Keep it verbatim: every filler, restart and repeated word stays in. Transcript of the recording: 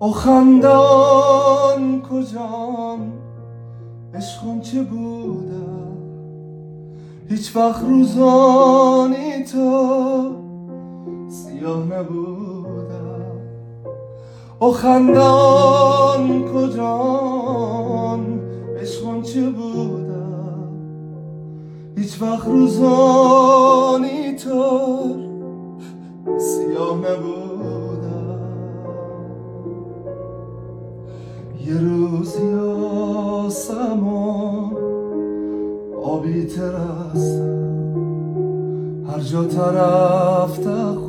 او خندان کجان عشقم چه بوده هیچ وقت روزانی تو سیاه نبوده او خندان کجان عشقم چه بوده هیچ وقت روزانی تو سیاه نبوده یه روزی آسمان آبی ترسته هر جا طرف